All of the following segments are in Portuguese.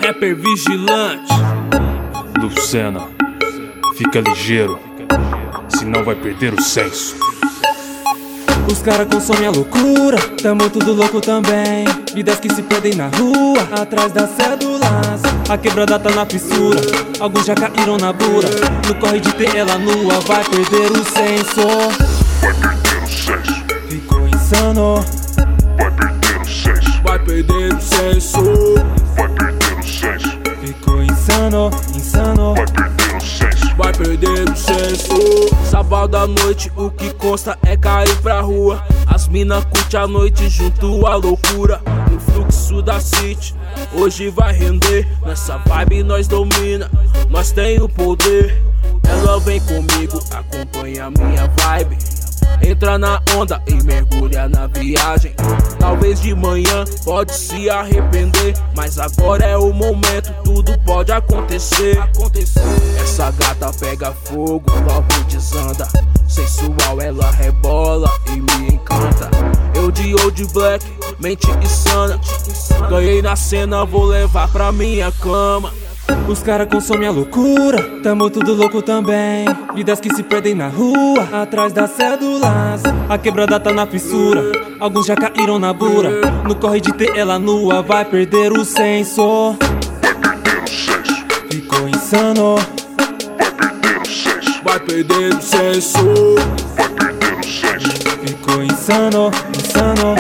rapper vigilante. Lucena, fica ligeiro, senão vai perder o senso. Os cara consomem a loucura, tamo tudo louco também. Vidas que se perdem na rua, atrás das cédulas. A quebrada tá na fissura, alguns já caíram na bura. No corre de ter ela nua, vai perder o senso. Vai perder o senso. Ficou insano. Vai perder o senso. Vai perder o senso. Vai perder o senso. Ficou insano, insano. Vai perder o senso. Vai perder o senso. Sábado à noite o que consta é cair pra rua. As mina curte a noite junto à loucura. No fluxo da city, hoje vai render. Nessa vibe nós domina, nós tem o poder. Ela vem comigo, acompanha minha vibe. Entra na onda e mergulha na viagem. Talvez de manhã pode se arrepender, mas agora é o momento, tudo pode acontecer. Essa gata pega fogo, logo desanda. Sensual ela rebola e me encanta. Eu de old black, mente insana. Ganhei na cena, vou levar pra minha cama. Os cara consomem a loucura, tamo tudo louco também. Vidas que se perdem na rua, atrás das cédulas. A quebrada tá na fissura, alguns já caíram na bura. No corre de ter ela nua, vai perder o senso. Vai perder o senso. Ficou insano. Vai perder o senso. Vai perder o senso. Vai perder o senso. Ficou insano, insano.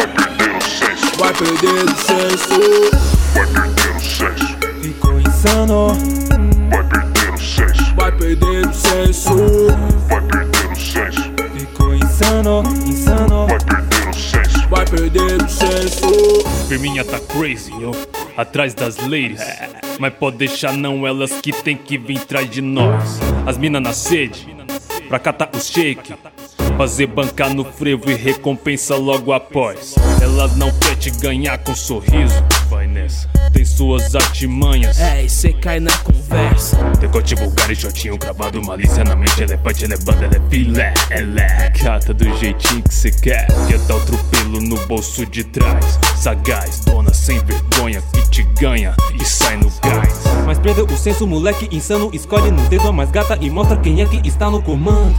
Vai perder o senso. Vai perder o senso. Vai perder o senso. Ficou insano. Vai perder o senso. Vai perder o senso. Vai perder o senso. Ficou insano, insano. Vai perder o senso. Vai perder o senso. Firminha tá crazy, yo, atrás das ladies. Mas pode deixar não, elas que tem que vir atrás de nós. As mina na sede, pra catar o shake. Fazer bancar no frevo e recompensa logo após. Elas não quer te ganhar com sorriso, vai nessa. Tem suas artimanhas, E cê cai na conversa. decote vulgar e shortinho cravado. Malícia na mente, elefante, ela é banda, ela é filé. Ela é gata do jeitinho que cê quer. Quer dar outro pelo no bolso de trás. Sagaz, dona sem vergonha que te ganha e sai no gás. Mas perdeu o senso, moleque insano. Escolhe no dedo a mais gata e mostra quem é que está no comando.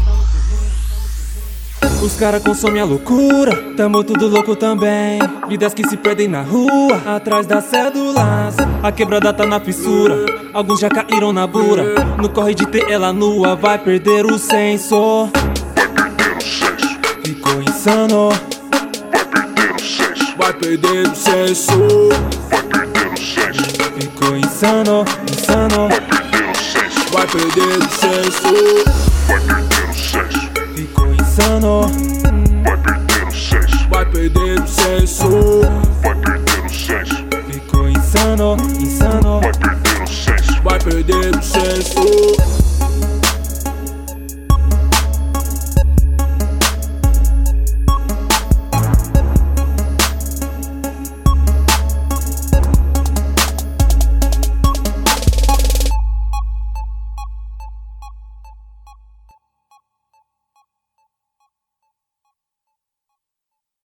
Os cara consomem a loucura, tamo tudo louco também. Vidas que se perdem na rua, atrás das cédulas. A quebrada tá na fissura, alguns já caíram na bura. No corre de ter ela nua, vai perder o senso. Vai perder o senso. Ficou insano. Vai perder o senso. Vai perder o senso. Vai perder o senso. Ficou insano, insano. Vai perder o senso. Vai perder o senso. Vai perder o senso. Ficou insano. Vai perder o senso. Vai perder o senso. Vai perder o senso. Ficou insano, insano. Vai perder o senso. Vai perder o senso.